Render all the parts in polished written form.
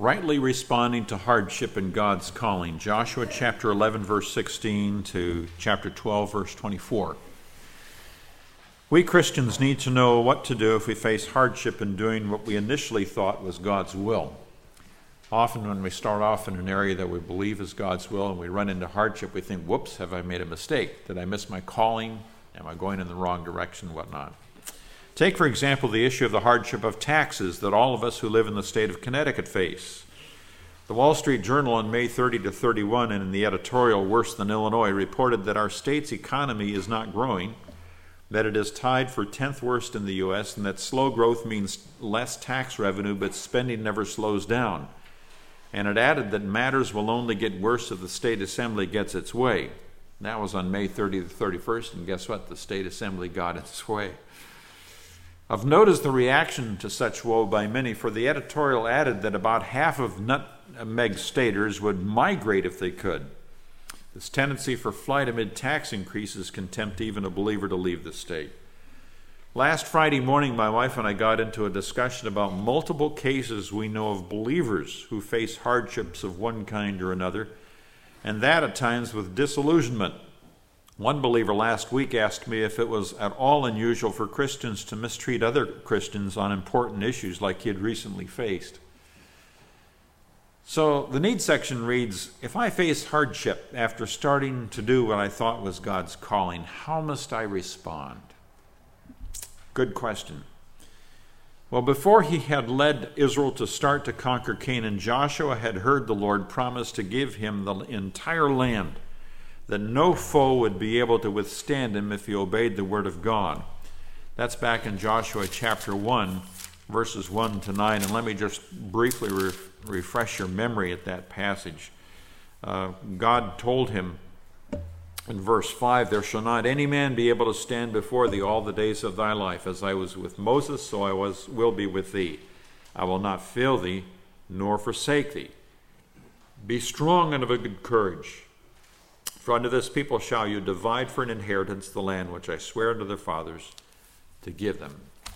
Rightly responding to hardship in God's calling. Joshua chapter 11, verse 16 to chapter 12, verse 24. We Christians need to know what to do if we face hardship in doing what we initially thought was God's will. Often when we start off in an area that we believe is God's will and we run into hardship, we think, whoops, have I made a mistake? Did I miss my calling? Am I going in the wrong direction? Whatnot. Take, for example, the issue of the hardship of taxes that all of us who live in the state of Connecticut face. The Wall Street Journal on May 30 to 31, and in the editorial Worse Than Illinois, reported that our state's economy is not growing, that it is tied for 10th worst in the U.S., and that slow growth means less tax revenue, but spending never slows down. And it added that matters will only get worse if the state assembly gets its way. That was on May 30 to 31st, and guess what? The state assembly got its way. Of note is the reaction to such woe by many, for the editorial added that about half of nutmeg staters would migrate if they could. This tendency for flight amid tax increases can tempt even a believer to leave the state. Last Friday morning, my wife and I got into a discussion about multiple cases we know of believers who face hardships of one kind or another, and that at times with disillusionment. One believer last week asked me if it was at all unusual for Christians to mistreat other Christians on important issues like he had recently faced. So the need section reads, if I face hardship after starting to do what I thought was God's calling, how must I respond? Good question. Well, before he had led Israel to start to conquer Canaan, Joshua had heard the Lord promise to give him the entire land, that no foe would be able to withstand him if he obeyed the word of God. That's back in Joshua chapter 1, verses 1 to 9. And let me just briefly refresh your memory at that passage. God told him in verse 5, there shall not any man be able to stand before thee all the days of thy life. As I was with Moses, so I will be with thee. I will not fail thee, nor forsake thee. Be strong and of a good courage. For unto this people shall you divide for an inheritance the land which I swear unto their fathers to give them.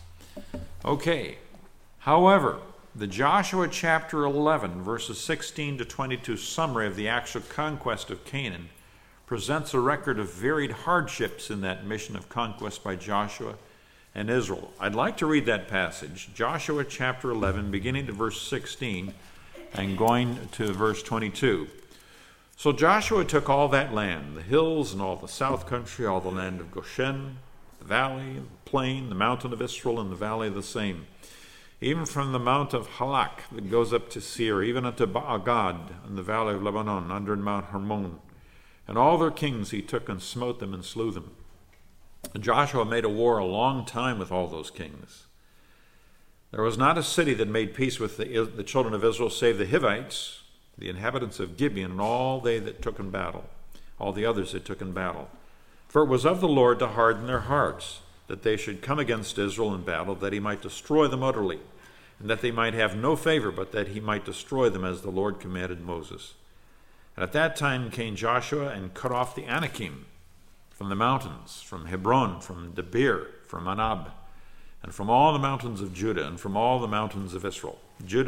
Okay. However, the Joshua chapter 11, verses 16 to 22 summary of the actual conquest of Canaan presents a record of varied hardships in that mission of conquest by Joshua and Israel. I'd like to read that passage, Joshua chapter 11, beginning to verse 16 and going to verse 22. So Joshua took all that land, the hills and all the south country, all the land of Goshen, the valley, the plain, the mountain of Israel, and the valley of the same, even from the mount of Halak that goes up to Seir, even unto Baal-gad in the valley of Lebanon, under Mount Hermon. And all their kings he took and smote them and slew them. And Joshua made a war a long time with all those kings. There was not a city that made peace with the children of Israel save the Hivites, the inhabitants of Gibeon, and all they that took in battle, all the others that took in battle. For it was of the Lord to harden their hearts, that they should come against Israel in battle, that he might destroy them utterly, and that they might have no favor, but that he might destroy them as the Lord commanded Moses. And at that time came Joshua and cut off the Anakim from the mountains, from Hebron, from Debir, from Anab, and from all the mountains of Judah, and from all the mountains of Israel.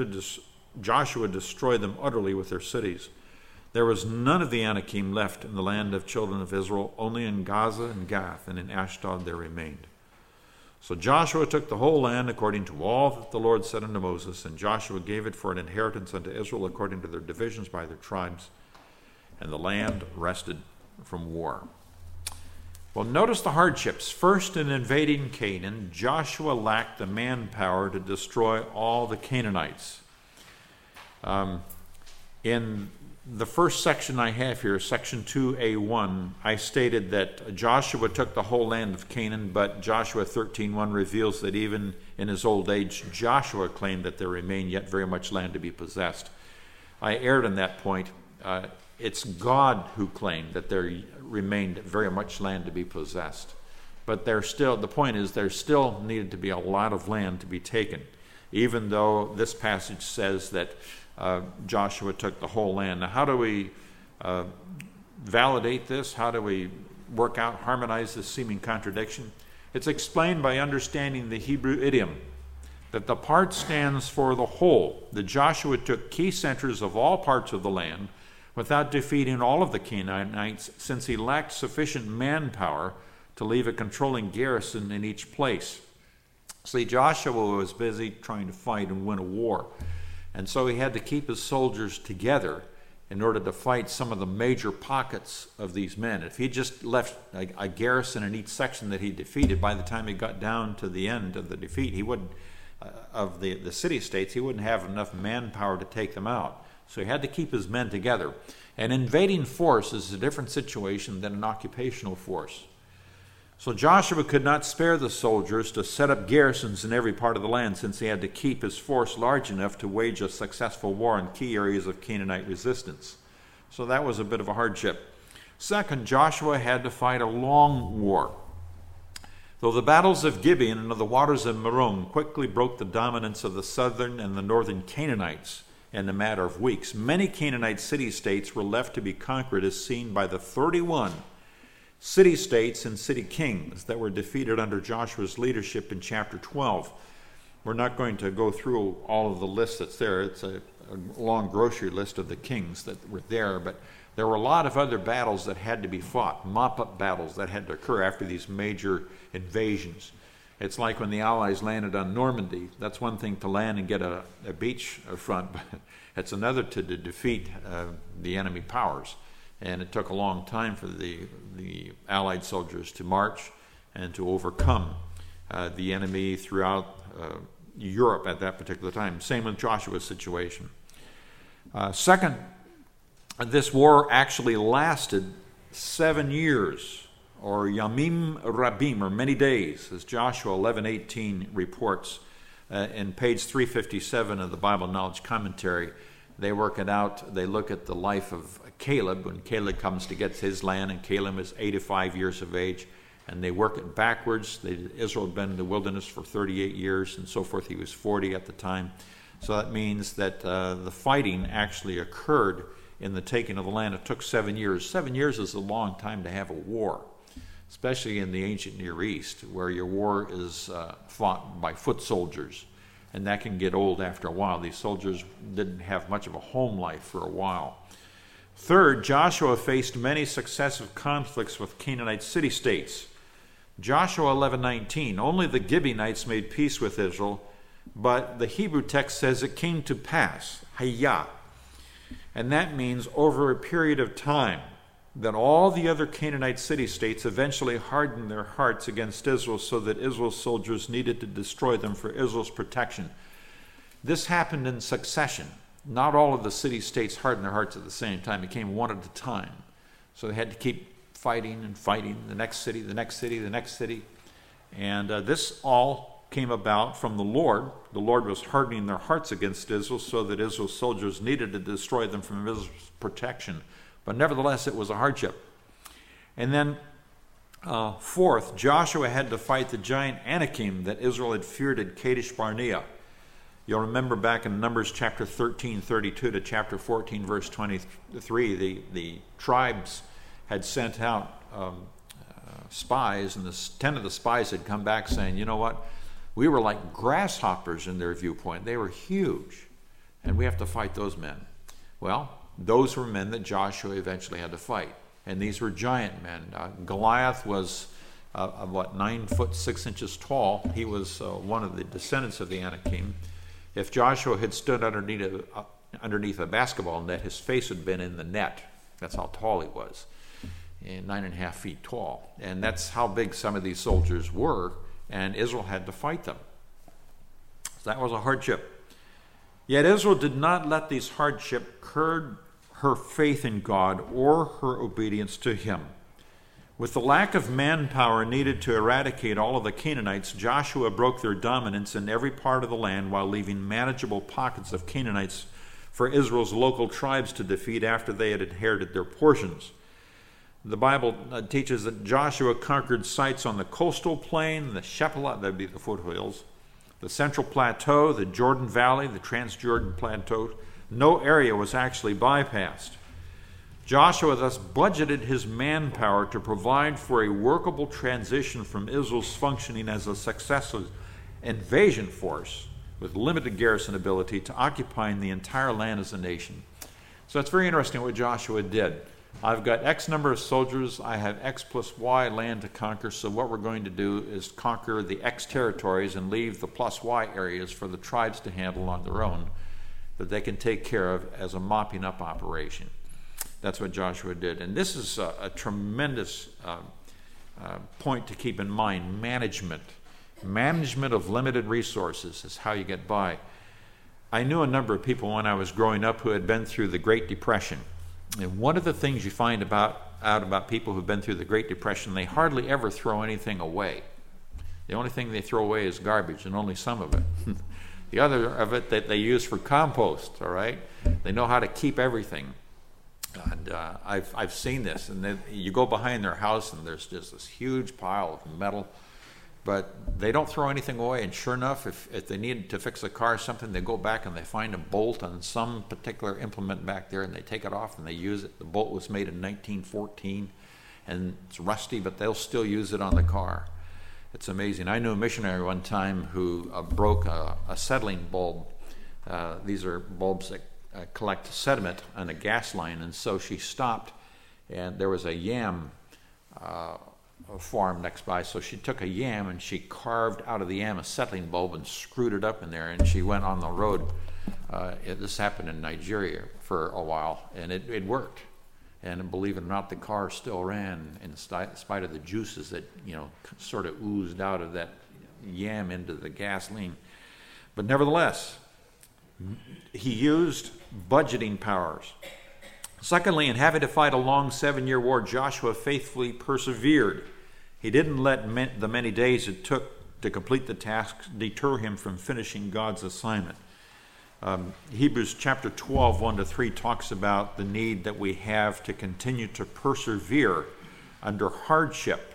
Joshua destroyed them utterly with their cities. There was none of the Anakim left in the land of children of Israel, only in Gaza and Gath, and in Ashdod there remained. So Joshua took the whole land according to all that the Lord said unto Moses, and Joshua gave it for an inheritance unto Israel according to their divisions by their tribes, and the land rested from war. Well, notice the hardships. First, in invading Canaan, Joshua lacked the manpower to destroy all the Canaanites. In the first section I have here, section 2a1, I stated that Joshua took the whole land of Canaan, but Joshua 13:1 reveals that even in his old age, Joshua claimed that there remained yet very much land to be possessed. I erred on that point. It's God who claimed that there remained very much land to be possessed. But the point is, there still needed to be a lot of land to be taken, even though this passage says that Joshua took the whole land. Now, how do we validate this? How do we harmonize this seeming contradiction? It's explained by understanding the Hebrew idiom that the part stands for the whole, that Joshua took key centers of all parts of the land without defeating all of the Canaanites, since he lacked sufficient manpower to leave a controlling garrison in each place. See, Joshua was busy trying to fight and win a war, and so he had to keep his soldiers together in order to fight some of the major pockets of these men. If he just left a garrison in each section that he defeated, by the time he got down to the end of the defeat, he wouldn't, of the city-states, he wouldn't have enough manpower to take them out. So he had to keep his men together. An invading force is a different situation than an occupational force. So Joshua could not spare the soldiers to set up garrisons in every part of the land, since he had to keep his force large enough to wage a successful war in key areas of Canaanite resistance. So that was a bit of a hardship. Second, Joshua had to fight a long war. Though the battles of Gibeon and of the waters of Merom quickly broke the dominance of the southern and the northern Canaanites in a matter of weeks, many Canaanite city-states were left to be conquered, as seen by the 31 city-states and city-kings that were defeated under Joshua's leadership in chapter 12. We're not going to go through all of the list that's there. It's a long grocery list of the kings that were there, but there were a lot of other battles that had to be fought, mop-up battles that had to occur after these major invasions. It's like when the Allies landed on Normandy. That's one thing to land and get a beach front, but it's another to defeat the enemy powers. And it took a long time for the Allied soldiers to march and to overcome the enemy throughout Europe at that particular time. Same with Joshua's situation. Second, this war actually lasted 7 years, or Yamim Rabim, or many days, as Joshua 11:18 reports in page 357 of the Bible Knowledge Commentary. They work it out. They look at the life of Caleb when Caleb comes to get his land, and Caleb is 85 years of age, and they work it backwards. Israel had been in the wilderness for 38 years and so forth. He was 40 at the time. So that means that the fighting actually occurred in the taking of the land. It took 7 years. 7 years is a long time to have a war, especially in the ancient Near East, where your war is fought by foot soldiers. And that can get old after a while. These soldiers didn't have much of a home life for a while. Third, Joshua faced many successive conflicts with Canaanite city-states. Joshua 11:19, only the Gibeonites made peace with Israel, but the Hebrew text says it came to pass, hayah. And that means over a period of time that all the other Canaanite city-states eventually hardened their hearts against Israel, so that Israel's soldiers needed to destroy them for Israel's protection. This happened in succession. Not all of the city-states hardened their hearts at the same time. It came one at a time. So they had to keep fighting and fighting, the next city, the next city, the next city. And this all came about from the Lord. The Lord was hardening their hearts against Israel, so that Israel's soldiers needed to destroy them from Israel's protection. But nevertheless, it was a hardship. And then fourth, Joshua had to fight the giant Anakim that Israel had feared at Kadesh Barnea. You'll remember back in Numbers chapter 13:32 to chapter 14, verse 23, the tribes had sent out spies, and 10 of the spies had come back saying, you know what, we were like grasshoppers in their viewpoint. They were huge, and we have to fight those men. Well, those were men that Joshua eventually had to fight, and these were giant men. Goliath was 9 foot 6 inches tall. He was one of the descendants of the Anakim. If Joshua had stood underneath a basketball net, his face had been in the net. That's how tall he was, and 9.5 feet tall. And that's how big some of these soldiers were, and Israel had to fight them. So that was a hardship. Yet Israel did not let these hardships curb her faith in God or her obedience to him. With the lack of manpower needed to eradicate all of the Canaanites, Joshua broke their dominance in every part of the land while leaving manageable pockets of Canaanites for Israel's local tribes to defeat after they had inherited their portions. The Bible teaches that Joshua conquered sites on the coastal plain, the Shephelah, that would be the foothills, the Central Plateau, the Jordan Valley, the Transjordan Plateau. No area was actually bypassed. Joshua thus budgeted his manpower to provide for a workable transition from Israel's functioning as a successful invasion force with limited garrison ability to occupying the entire land as a nation. So it's very interesting what Joshua did. I've got X number of soldiers, I have X plus Y land to conquer, so what we're going to do is conquer the X territories and leave the plus Y areas for the tribes to handle on their own, that they can take care of as a mopping up operation. That's what Joshua did. And this is a tremendous point to keep in mind. Management of limited resources is how you get by. I knew a number of people when I was growing up who had been through the Great Depression. And one of the things you find out about people who've been through the Great Depression, they hardly ever throw anything away. The only thing they throw away is garbage, and only some of it. The other of it that they use for compost, all right? They know how to keep everything. And I've seen this, and then you go behind their house and there's just this huge pile of metal, but they don't throw anything away. And sure enough, if they need to fix a car or something, they go back and they find a bolt on some particular implement back there, and they take it off and they use it. The bolt was made in 1914 and it's rusty, but they'll still use it on the car. It's amazing. I knew a missionary one time who broke a acetylene bulb. These are bulbs that collect sediment on a gas line, and so she stopped, and there was a yam farm next by, so she took a yam and she carved out of the yam a acetylene bulb and screwed it up in there, and she went on the road. This happened in Nigeria for a while, and it worked. And believe it or not, the car still ran in spite of the juices that, sort of oozed out of that yam into the gasoline. But nevertheless, he used budgeting powers. Secondly, in having to fight a long 7-year war, Joshua faithfully persevered. He didn't let the many days it took to complete the task deter him from finishing God's assignment. Hebrews chapter 12, 1-3 talks about the need that we have to continue to persevere under hardship.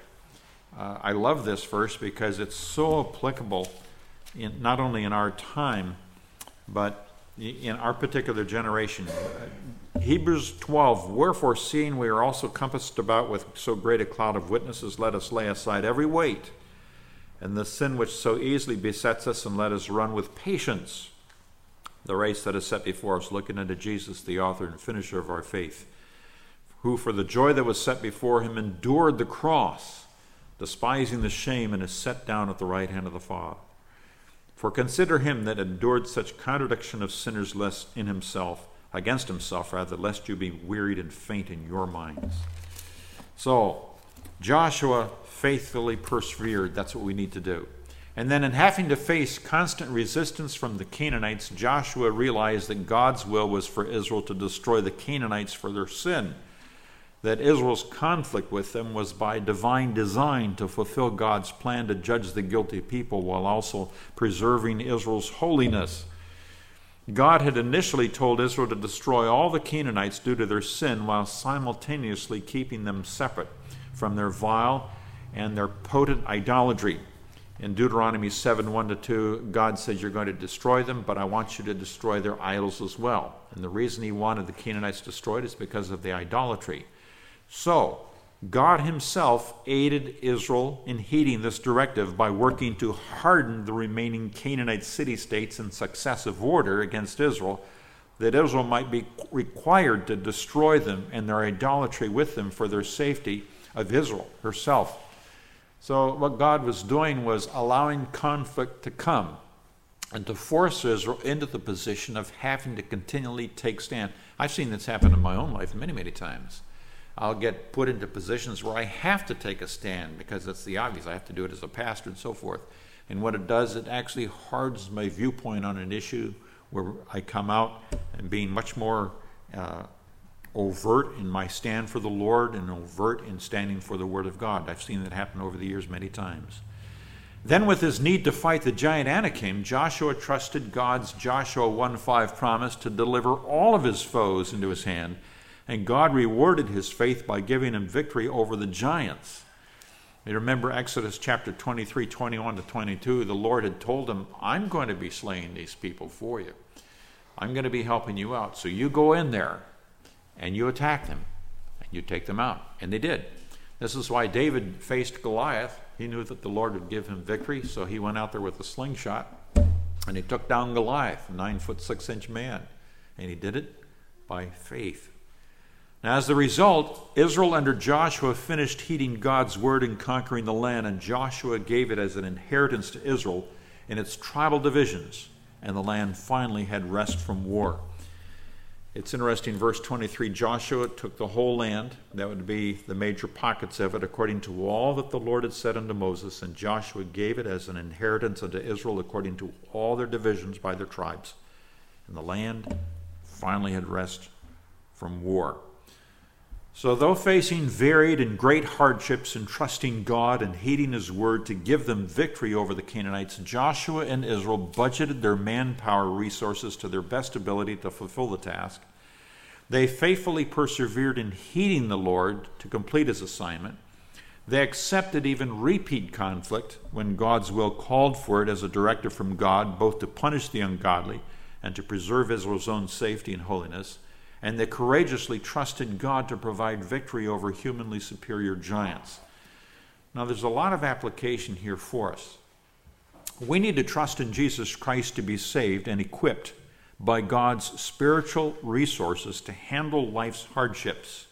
I love this verse because it's so applicable not only in our time, but in our particular generation. Hebrews 12, wherefore seeing we are also compassed about with so great a cloud of witnesses, let us lay aside every weight and the sin which so easily besets us, and let us run with patience the race that is set before us, looking unto Jesus, the author and finisher of our faith, who for the joy that was set before him endured the cross, despising the shame, and is set down at the right hand of the Father. For consider him that endured such contradiction of sinners against himself, lest you be wearied and faint in your minds. So, Joshua faithfully persevered. That's what we need to do. And then in having to face constant resistance from the Canaanites, Joshua realized that God's will was for Israel to destroy the Canaanites for their sin, that Israel's conflict with them was by divine design to fulfill God's plan to judge the guilty people while also preserving Israel's holiness. God had initially told Israel to destroy all the Canaanites due to their sin, while simultaneously keeping them separate from their vile and their potent idolatry. In Deuteronomy 7, 1-2, God says, you're going to destroy them, but I want you to destroy their idols as well. And the reason he wanted the Canaanites destroyed is because of the idolatry. So, God himself aided Israel in heeding this directive by working to harden the remaining Canaanite city-states in successive order against Israel, that Israel might be required to destroy them and their idolatry with them for their safety of Israel herself. So what God was doing was allowing conflict to come and to force Israel into the position of having to continually take stand. I've seen this happen in my own life many, many times. I'll get put into positions where I have to take a stand because it's the obvious. I have to do it as a pastor and so forth. And what it does, it actually hardens my viewpoint on an issue where I come out and being much more overt in my stand for the Lord and overt in standing for the Word of God. I've seen that happen over the years many times. Then with his need to fight the giant Anakim, Joshua trusted God's Joshua 1:5 promise to deliver all of his foes into his hand, and God rewarded his faith by giving him victory over the giants. You remember Exodus chapter 23, 21-22, the Lord had told him, I'm going to be slaying these people for you. I'm going to be helping you out. So you go in there and you attack them and you take them out. And they did. This is why David faced Goliath. He knew that the Lord would give him victory, so he went out there with a slingshot And he took down Goliath, a 9'6" man. And he did it by faith. Now, as the result, Israel under Joshua finished heeding God's word and conquering the land, and Joshua gave it as an inheritance to Israel in its tribal divisions, and the land finally had rest from war. It's interesting, verse 23, Joshua took the whole land, that would be the major pockets of it, according to all that the Lord had said unto Moses, and Joshua gave it as an inheritance unto Israel according to all their divisions by their tribes. And the land finally had rest from war. So though facing varied and great hardships and trusting God and heeding his word to give them victory over the Canaanites, Joshua and Israel budgeted their manpower resources to their best ability to fulfill the task. They faithfully persevered in heeding the Lord to complete his assignment. They accepted even repeat conflict when God's will called for it as a directive from God, both to punish the ungodly and to preserve Israel's own safety and holiness. And they courageously trusted God to provide victory over humanly superior giants. Now, there's a lot of application here for us. We need to trust in Jesus Christ to be saved and equipped by God's spiritual resources to handle life's hardships.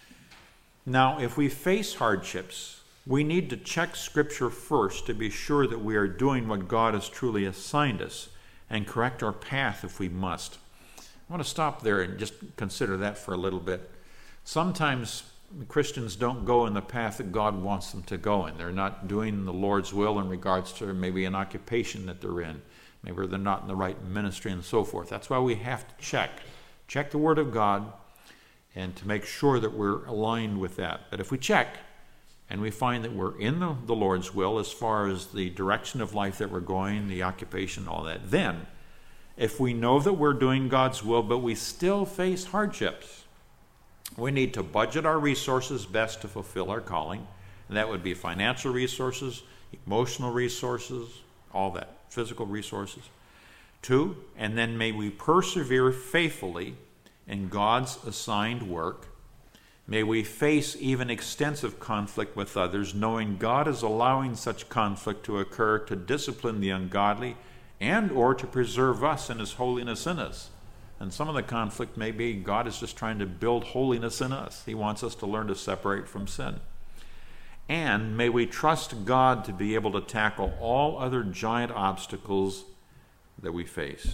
Now, if we face hardships, we need to check Scripture first to be sure that we are doing what God has truly assigned us and correct our path if we must. I want to stop there and just consider that for a little bit. Sometimes Christians don't go in the path that God wants them to go in. They're not doing the Lord's will in regards to maybe an occupation that they're in. Maybe they're not in the right ministry and so forth. That's why we have to check the Word of God, and to make sure that we're aligned with that. But if we check and we find that we're in the Lord's will as far as the direction of life that we're going, the occupation, all that, then if we know that we're doing God's will, but we still face hardships, we need to budget our resources best to fulfill our calling. And that would be financial resources, emotional resources, all that, physical resources. 2, and then may we persevere faithfully in God's assigned work. May we face even extensive conflict with others, knowing God is allowing such conflict to occur to discipline the ungodly and or to preserve us and his holiness in us. And some of the conflict may be God is just trying to build holiness in us. He wants us to learn to separate from sin. And may we trust God to be able to tackle all other giant obstacles that we face.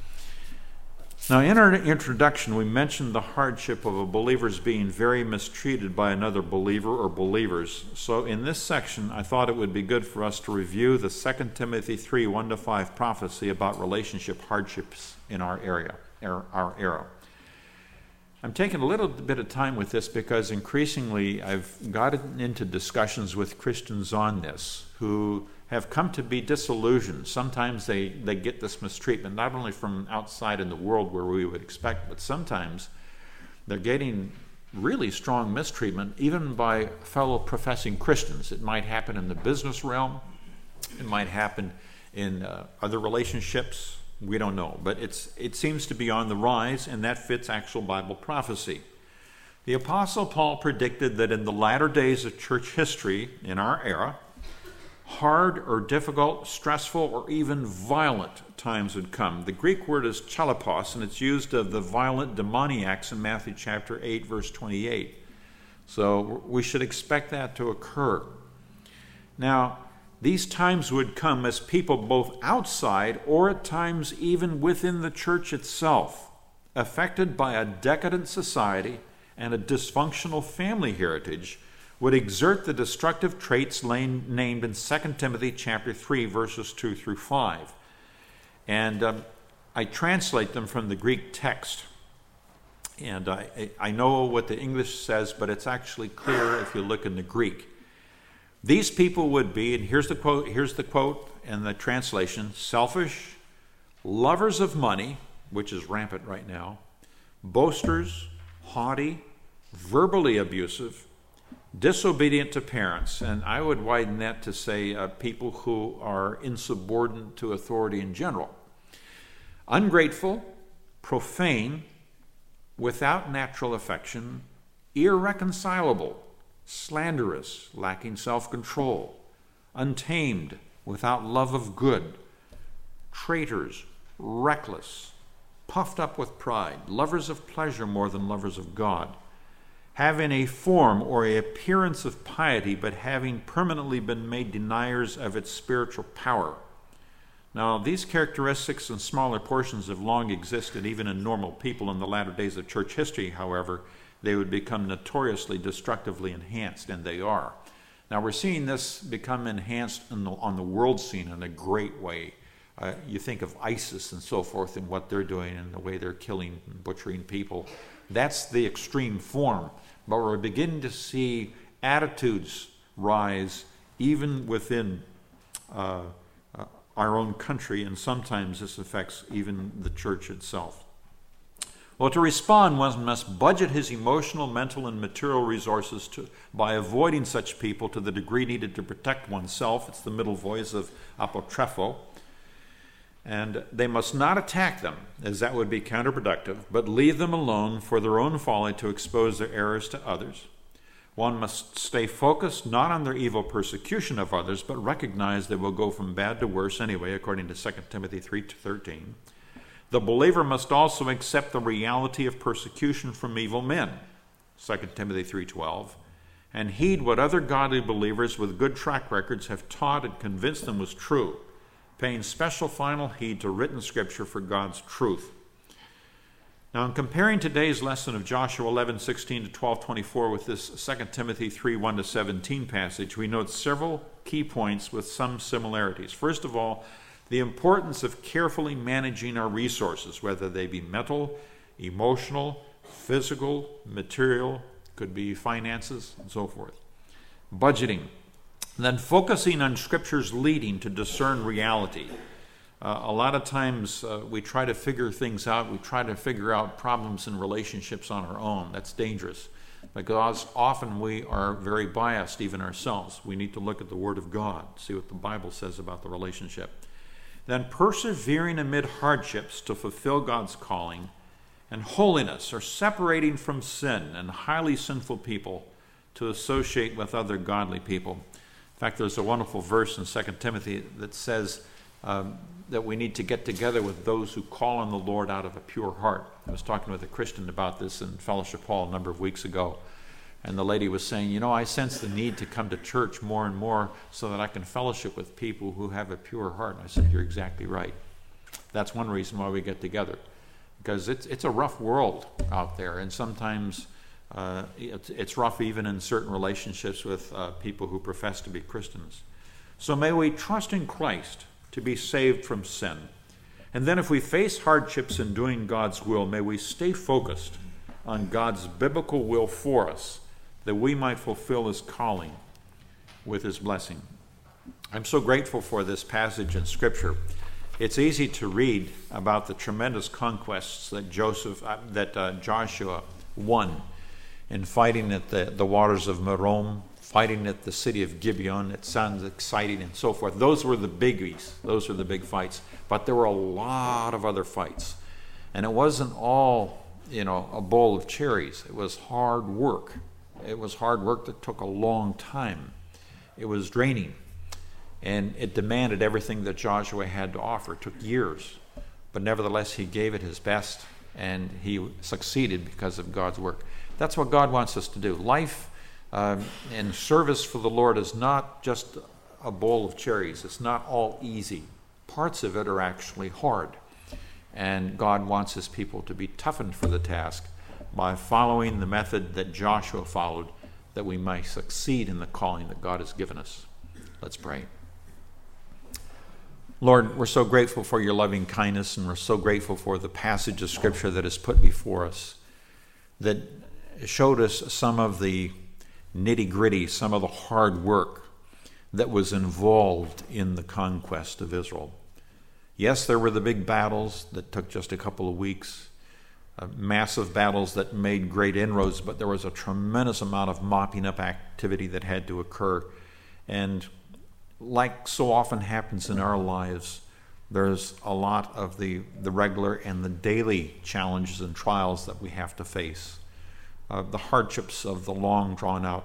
Now, in our introduction, we mentioned the hardship of a believer's being very mistreated by another believer or believers. So in this section, I thought it would be good for us to review the 2 Timothy 3, 1-5 prophecy about relationship hardships in our era. I'm taking a little bit of time with this because increasingly I've gotten into discussions with Christians on this who have come to be disillusioned. Sometimes they get this mistreatment, not only from outside in the world where we would expect, but sometimes they're getting really strong mistreatment even by fellow professing Christians. It might happen in the business realm. It might happen in other relationships. We don't know. But it seems to be on the rise, and that fits actual Bible prophecy. The Apostle Paul predicted that in the latter days of church history in our era, hard or difficult, stressful, or even violent times would come. The Greek word is chalapos, and it's used of the violent demoniacs in Matthew chapter 8, verse 28. So we should expect that to occur. Now, these times would come as people both outside or at times even within the church itself, affected by a decadent society and a dysfunctional family heritage, would exert the destructive traits named in 2 Timothy chapter 3, verses 2 through 5. And I translate them from the Greek text. And I know what the English says, but it's actually clear if you look in the Greek. These people would be, and here's the quote and the translation, selfish, lovers of money, which is rampant right now, boasters, haughty, verbally abusive, disobedient to parents, and I would widen that to say people who are insubordinate to authority in general, ungrateful, profane, without natural affection, irreconcilable, slanderous, lacking self-control, untamed, without love of good, traitors, reckless, puffed up with pride, lovers of pleasure more than lovers of God, having a form or a appearance of piety, but having permanently been made deniers of its spiritual power. Now, these characteristics in smaller portions have long existed even in normal people. In the latter days of church history, however, they would become notoriously destructively enhanced, and they are. Now, we're seeing this become enhanced on the world scene in a great way. You think of ISIS and so forth and what they're doing and the way they're killing and butchering people. That's the extreme form. But we're beginning to see attitudes rise even within our own country, and sometimes this affects even the church itself. Well, to respond, one must budget his emotional, mental, and material resources by avoiding such people to the degree needed to protect oneself. It's the middle voice of apotrepho. And they must not attack them, as that would be counterproductive, but leave them alone for their own folly to expose their errors to others. One must stay focused not on their evil persecution of others, but recognize they will go from bad to worse anyway, according to 2 Timothy 3:13. The believer must also accept the reality of persecution from evil men, 2 Timothy 3:12, and heed what other godly believers with good track records have taught and convinced them was true, paying special final heed to written scripture for God's truth. Now, in comparing today's lesson of Joshua 11:16 to 12:24 with this 2 Timothy 3:1-17 passage, we note several key points with some similarities. First of all, the importance of carefully managing our resources, whether they be mental, emotional, physical, material, could be finances, and so forth. Budgeting. Then focusing on Scripture's leading to discern reality. A lot of times we try to figure things out. We try to figure out problems in relationships on our own. That's dangerous because often we are very biased, even ourselves. We need to look at the Word of God, see what the Bible says about the relationship. Then persevering amid hardships to fulfill God's calling, and holiness, or separating from sin and highly sinful people to associate with other godly people. In fact, there's a wonderful verse in 2 Timothy that says that we need to get together with those who call on the Lord out of a pure heart. I was talking with a Christian about this in Fellowship Hall a number of weeks ago, and the lady was saying, I sense the need to come to church more and more so that I can fellowship with people who have a pure heart. And I said, you're exactly right. That's one reason why we get together, because it's a rough world out there, and sometimes it's rough even in certain relationships with people who profess to be Christians. So may we trust in Christ to be saved from sin. And then if we face hardships in doing God's will, may we stay focused on God's biblical will for us, that we might fulfill His calling with His blessing. I'm so grateful for this passage in Scripture. It's easy to read about the tremendous conquests that Joshua won in fighting at the waters of Merom, fighting at the city of Gibeon. It sounds exciting and so forth. Those were the biggies. Those were the big fights. But there were a lot of other fights. And it wasn't all, a bowl of cherries. It was hard work. It was hard work that took a long time. It was draining. And it demanded everything that Joshua had to offer. It took years. But nevertheless, he gave it his best, and he succeeded because of God's work. That's what God wants us to do. Life and service for the Lord is not just a bowl of cherries. It's not all easy. Parts of it are actually hard. And God wants His people to be toughened for the task by following the method that Joshua followed, that we might succeed in the calling that God has given us. Let's pray. Lord, we're so grateful for your loving kindness, and we're so grateful for the passage of Scripture that is put before us, that showed us some of the nitty-gritty, some of the hard work that was involved in the conquest of Israel. Yes, there were the big battles that took just a couple of weeks, massive battles that made great inroads, but there was a tremendous amount of mopping up activity that had to occur. And like so often happens in our lives, there's a lot of the regular and the daily challenges and trials that we have to face. The hardships of the long drawn-out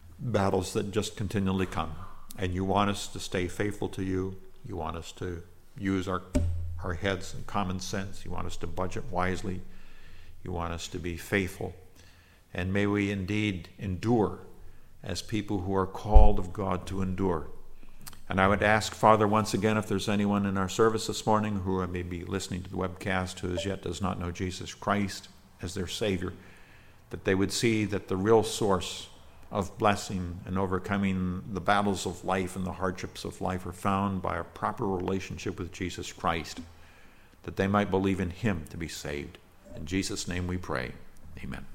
battles that just continually come. And you want us to stay faithful to you. You want us to use our heads and common sense. You want us to budget wisely. You want us to be faithful. And may we indeed endure as people who are called of God to endure. And I would ask, Father, once again, if there's anyone in our service this morning who may be listening to the webcast who as yet does not know Jesus Christ as their Savior, that they would see that the real source of blessing and overcoming the battles of life and the hardships of life are found by a proper relationship with Jesus Christ, that they might believe in him to be saved. In Jesus' name we pray. Amen.